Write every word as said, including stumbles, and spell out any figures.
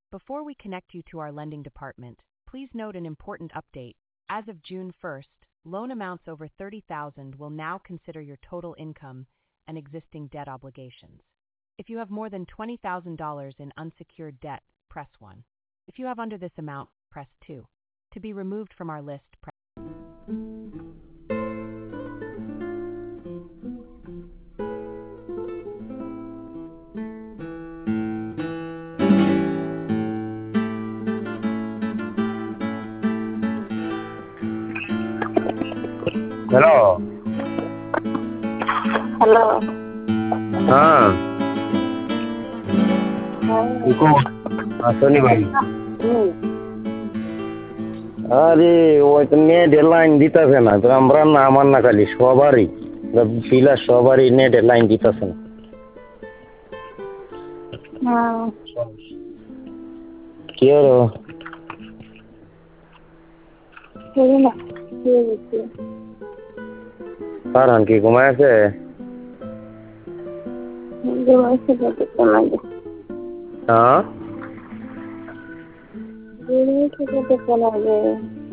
Before we connect you to our lending department, please note an important update. As of June first, loan amounts over thirty thousand will now consider your total income and existing debt obligations. If you have more than twenty thousand dollars in unsecured debt, press one. If you have under this amount, press two. To be removed from our list, press Hello. Hello. हाँ देखो सोनी भाई আরে ওইখানে deadline দিতেছে না তো আমরা না আমার না খালি সবারই ফিলা সবারই নেট ডেডলাইন দিতেছে না হ্যাঁ কি হলো সেই না কি হচ্ছে কারণ কি ঘুমাইছে ঘুমাইছে কত সময় হ্যাঁ ঘুমাইছে কত সময়